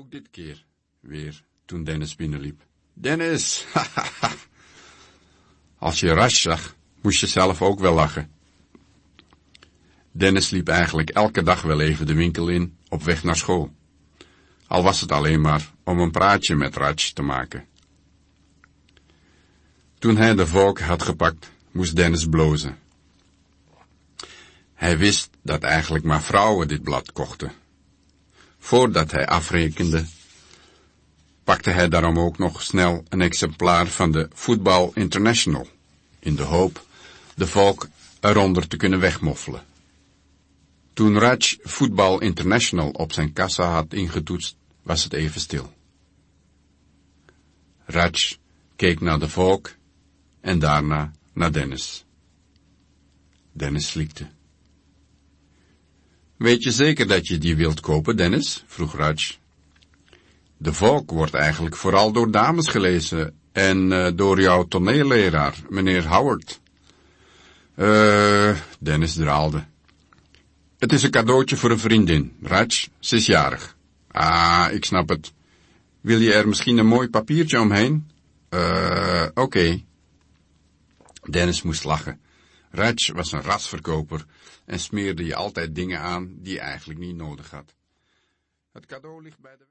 Ook dit keer weer toen Dennis binnenliep. Dennis, hahaha. Als je Raj zag, moest je zelf ook wel lachen. Dennis liep eigenlijk elke dag wel even de winkel in, op weg naar school. Al was het alleen maar om een praatje met Raj te maken. Toen hij de Vogue had gepakt, moest Dennis blozen. Hij wist dat eigenlijk maar vrouwen dit blad kochten. Voordat hij afrekende, pakte hij daarom ook nog snel een exemplaar van de Football International, in de hoop de Vogue eronder te kunnen wegmoffelen. Toen Raj Football International op zijn kassa had ingetoetst, was het even stil. Raj keek naar de Vogue en daarna naar Dennis. Dennis slikte. Weet je zeker dat je die wilt kopen, Dennis? Vroeg Raj. De Vogue wordt eigenlijk vooral door dames gelezen en door jouw toneelleraar, meneer Howard. Dennis draalde. Het is een cadeautje voor een vriendin, Raj, ze is jarig. Ah, ik snap het. Wil je er misschien een mooi papiertje omheen? Oké. Dennis moest lachen. Raj was een rasverkoper en smeerde je altijd dingen aan die je eigenlijk niet nodig had. Het cadeau ligt bij de